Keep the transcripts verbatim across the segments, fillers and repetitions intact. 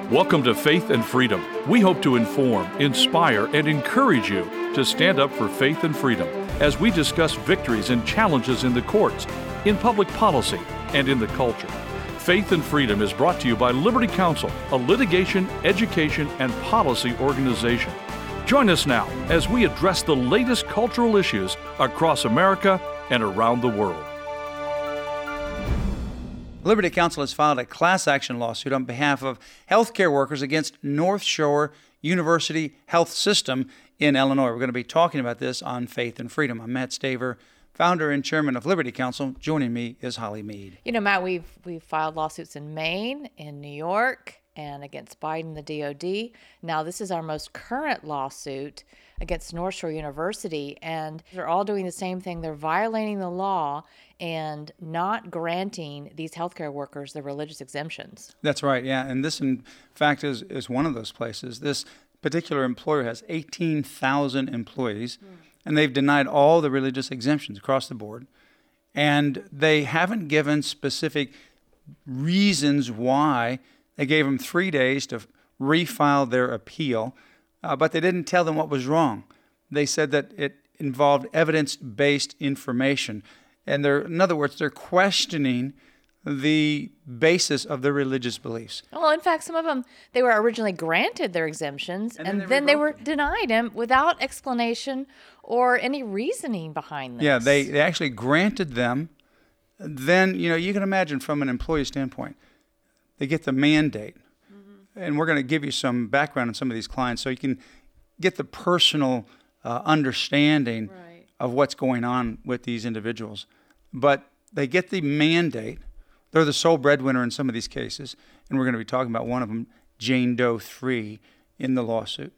Welcome to Faith and Freedom. We hope to inform, inspire, and encourage you to stand up for faith and freedom as we discuss victories and challenges in the courts, in public policy, and in the culture. Faith and Freedom is brought to you by Liberty Counsel, a litigation, education, and policy organization. Join us now as we address the latest cultural issues across America and around the world. Liberty Counsel has filed a class action lawsuit on behalf of healthcare workers against North Shore University Health System in Illinois. We're going to be talking about this on Faith and Freedom. I'm Matt Staver, founder and chairman of Liberty Counsel. Joining me is Holly Mead. You know, Matt, we've we've filed lawsuits in Maine, in New York, and against Biden, the D O D. Now, this is our most current lawsuit against North Shore University, and they're all doing the same thing. They're violating the law and not granting these healthcare workers the religious exemptions. That's right, yeah. And this, in fact, is, is one of those places. This particular employer has eighteen thousand employees, mm. and they've denied all the religious exemptions across the board. And they haven't given specific reasons why. They gave them three days to refile their appeal, uh, but they didn't tell them what was wrong. They said that it involved evidence-based information. And they're, in other words, they're questioning the basis of their religious beliefs. Well, in fact, some of them, they were originally granted their exemptions, and, and then, they, then they were them. denied them without explanation or any reaning behind this. Yeah, they, they actually granted them. Then, you know, you can imagine from an employee standpoint, they get the mandate. Mm-hmm. And we're going to give you some background on some of these clients so you can get the personal uh, understanding right. of what's going on with these individuals. But they get the mandate. They're the sole breadwinner in some of these cases. And we're going to be talking about one of them, Jane Doe three, in the lawsuit.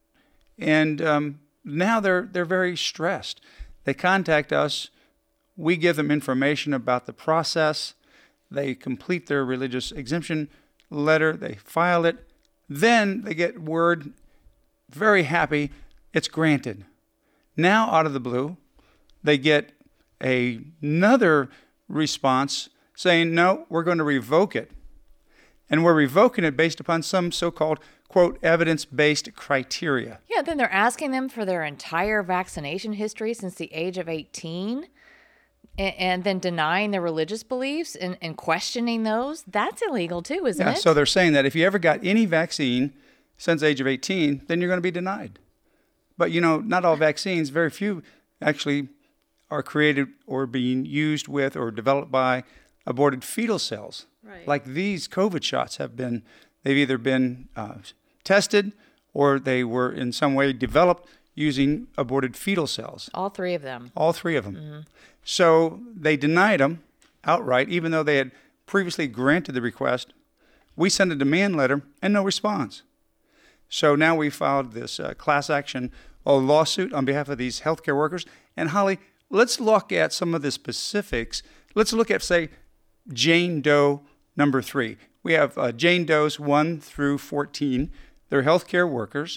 And um, now they're they're very stressed. They contact us. We give them information about the process. They complete their religious exemption letter. They file it. Then they get word, very happy, it's granted. Now, out of the blue, they get a, another response saying, no, we're going to revoke it. And we're revoking it based upon some so-called, quote, evidence-based criteria. Yeah, then they're asking them for their entire vaccination history since the age of eighteen. And then denying their religious beliefs and, and questioning those, that's illegal too, isn't yeah, it? So they're saying that if you ever got any vaccine since the age of eighteen, then you're going to be denied. But, you know, not all vaccines, very few actually are created or being used with or developed by aborted fetal cells. Right. Like these COVID shots have been, they've either been uh, tested or they were in some way developed using aborted fetal cells. All three of them. All three of them. Mm-hmm. So they denied them outright, even though they had previously granted the request. We sent a demand letter and no response. So now we filed this uh, class action uh, lawsuit on behalf of these healthcare workers. And Holly, let's look at some of the specifics. Let's look at, say, Jane Doe number three. We have uh, Jane Does one through fourteen. They're healthcare workers,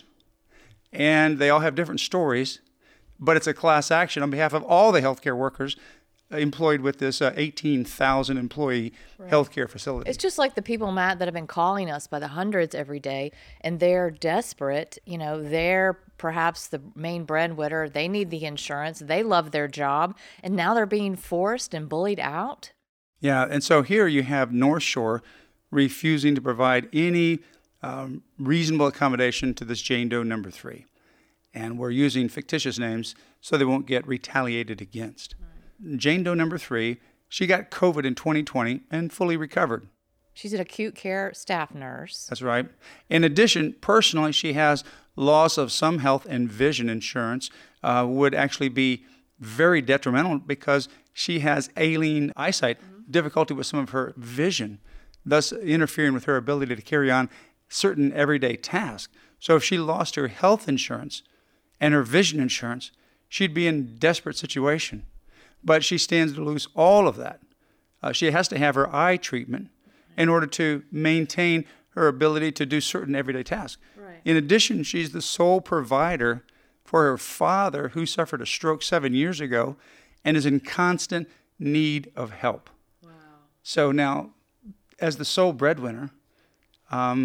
and they all have different stories. But it's a class action on behalf of all the healthcare workers employed with this uh, eighteen thousand employee right. healthcare facility. It's just like the people, Matt, that have been calling us by the hundreds every day, and they're desperate. You know, they're perhaps the main breadwinner. They need the insurance. They love their job, and now they're being forced and bullied out. Yeah, and so here you have North Shore refusing to provide any um, reasonable accommodation to this Jane Doe number three. And we're using fictitious names so they won't get retaliated against. Right. Jane Doe number three, she got COVID in twenty twenty and fully recovered. She's an acute care staff nurse. That's right. In addition, personally, she has loss of some health and vision insurance, uh, would actually be very detrimental because she has ailing eyesight, mm-hmm. difficulty with some of her vision, thus interfering with her ability to carry on certain everyday tasks. So if she lost her health insurance and her vision insurance, she'd be in a desperate situation. But she stands to lose all of that. Uh, she has to have her eye treatment in order to maintain her ability to do certain everyday tasks. Right. In addition, she's the sole provider for her father, who suffered a stroke seven years ago and is in constant need of help. Wow. So now, as the sole breadwinner, um,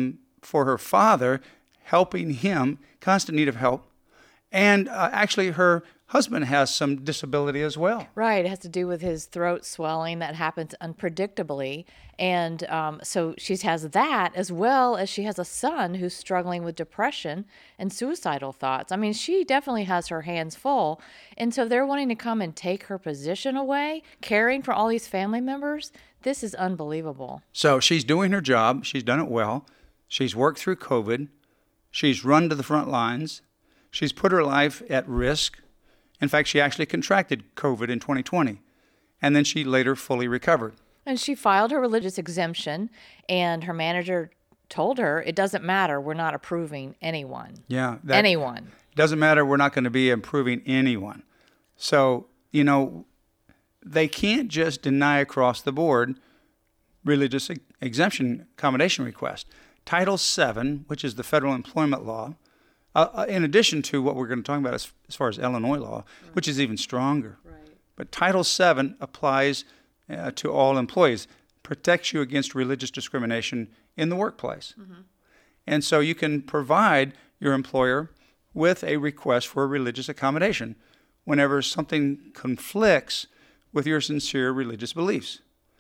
for her father, helping him, constant need of help. And uh, actually her husband has some disability as well. Right. It has to do with his throat swelling that happens unpredictably. And um, so she has that, as well as she has a son who's struggling with depression and suicidal thoughts. I mean, she definitely has her hands full. And so they're wanting to come and take her position away, caring for all these family members. This is unbelievable. So she's doing her job. She's done it well. She's worked through COVID. She's run to the front lines. She's put her life at risk. In fact, she actually contracted COVID in twenty twenty, and then she later fully recovered. And she filed her religious exemption, and her manager told her, it doesn't matter, we're not approving anyone. Yeah. That, anyone. Doesn't matter, we're not going to be approving anyone. So, you know, they can't just deny across the board religious exemption accommodation request. Title seven, which is the federal employment law, Uh, in addition to what we're going to talk about as, as far as Illinois law, right. which is even stronger. Right. But Title seven applies uh, to all employees, protects you against religious discrimination in the workplace. Mm-hmm. And so you can provide your employer with a request for a religious accommodation whenever something conflicts with your sincere religious beliefs.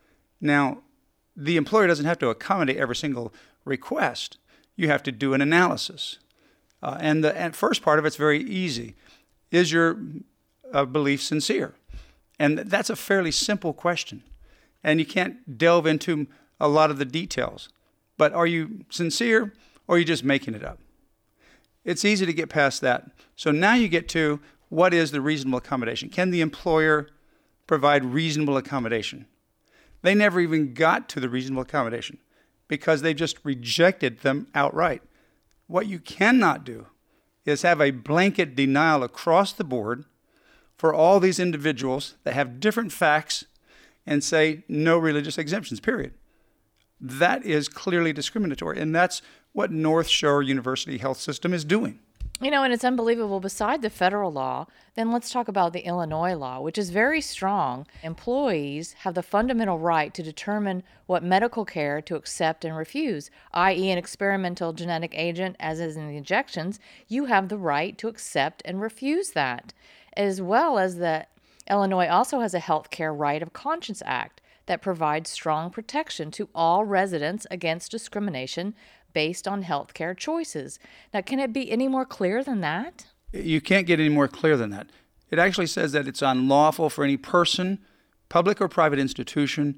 Now, the employer doesn't have to accommodate every single request. You have to do an analysis. Uh, and the and first part of it's very easy. Is your uh, belief sincere? And that's a fairly simple question. And you can't delve into a lot of the details. But are you sincere, or are you just making it up? It's easy to get past that. So now you get to, what is the reasonable accommodation? Can the employer provide reasonable accommodation? They never even got to the reasonable accommodation because they just rejected them outright. What you cannot do is have a blanket denial across the board for all these individuals that have different facts and say no religious exemptions, period. That is clearly discriminatory, and that's what North Shore University Health System is doing. You know, and it's unbelievable. Beside the federal law, then let's talk about the Illinois law, which is very strong. Employees have the fundamental right to determine what medical care to accept and refuse, that is an experimental genetic agent, as is in the injections. You have the right to accept and refuse that, as well as the Illinois also has a Health Care Right of Conscience Act that provides strong protection to all residents against discrimination based on healthcare choices. Now, can it be any more clear than that? You can't get any more clear than that. It actually says that it's unlawful for any person, public or private institution,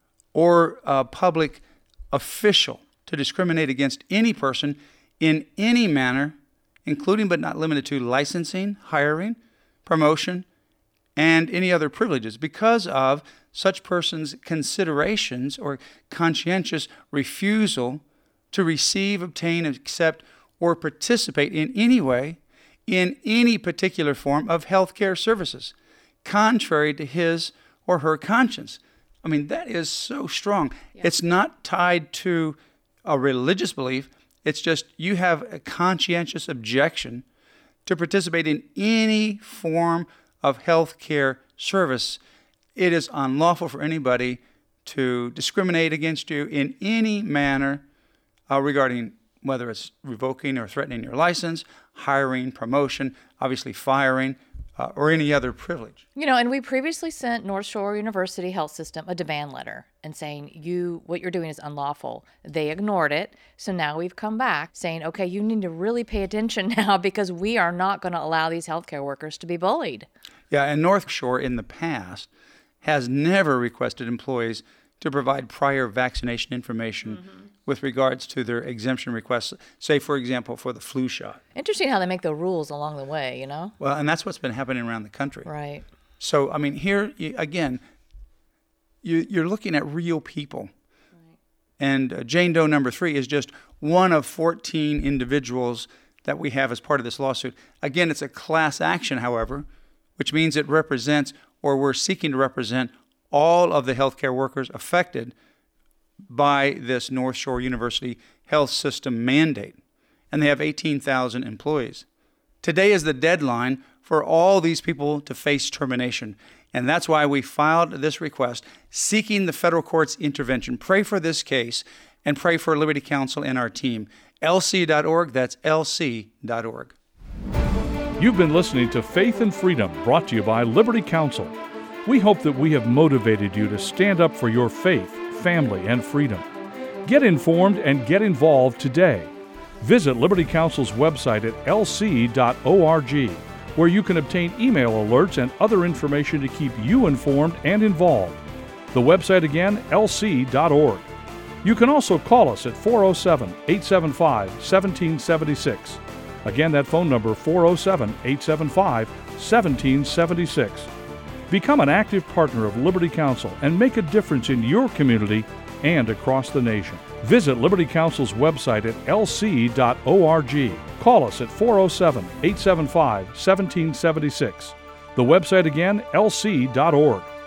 or a public official to discriminate against any person in any manner, including but not limited to licensing, hiring, promotion, and any other privileges because of such person's considerations or conscientious refusal to receive, obtain, accept, or participate in any way in any particular form of healthcare services, contrary to his or her conscience. I mean, that is so strong. Yeah. It's not tied to a religious belief. It's just you have a conscientious objection to participate in any form of healthcare service. It is unlawful for anybody to discriminate against you in any manner Uh, regarding whether it's revoking or threatening your license, hiring, promotion, obviously firing, uh, or any other privilege. You know, and we previously sent North Shore University Health System a demand letter and saying, you, what you're doing is unlawful. They ignored it. So now we've come back saying, okay, you need to really pay attention now because we are not going to allow these healthcare workers to be bullied. Yeah, and North Shore in the past has never requested employees to provide prior vaccination information mm-hmm. with regards to their exemption requests, say, for example, for the flu shot. Interesting how they make the rules along the way, you know? Well, and that's what's been happening around the country. Right. So, I mean, here, you, again, you, you're looking at real people. Right. And uh, Jane Doe number three is just one of fourteen individuals that we have as part of this lawsuit. Again, it's a class action, however, which means it represents, or we're seeking to represent, all of the healthcare workers affected by this North Shore University Health System mandate. And they have eighteen thousand employees. Today is the deadline for all these people to face termination. And that's why we filed this request seeking the federal court's intervention. Pray for this case and pray for Liberty Counsel and our team. L C dot org. That's L C dot org. You've been listening to Faith and Freedom, brought to you by Liberty Counsel. We hope that we have motivated you to stand up for your faith, family, and freedom. Get informed and get involved today. Visit Liberty Counsel's website at L C dot org, where you can obtain email alerts and other information to keep you informed and involved. The website again, L C dot org. You can also call us at four oh seven, eight seven five, one seven seven six. Again, that phone number, four oh seven, eight seven five, one seven seven six. Become an active partner of Liberty Counsel and make a difference in your community and across the nation. Visit Liberty Counsel's website at L C dot org. Call us at four oh seven, eight seven five, one seven seven six. The website again, L C dot org.